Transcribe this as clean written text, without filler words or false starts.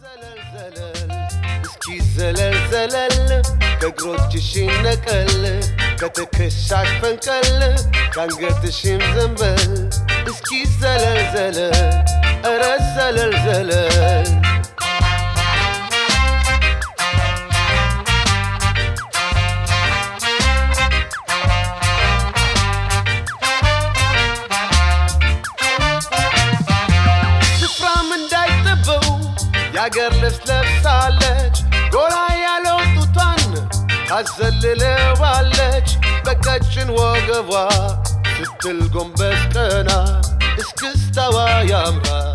እስኪ ዘለል ዘለል ከእግሮችሽን ነቀል ከትከሻሽ ፈንቀል ካንገትሽም ዘንበል እስኪ ዘለል ዘለል ኧረ ዘለል ዘለል ያገር ለብሳለች ጎላ ያለው ጡቷን ታዘልለዋለች በቀጭን ወገቧ ስትል ጎንበስ ቀና እስክስታዋ ያምራል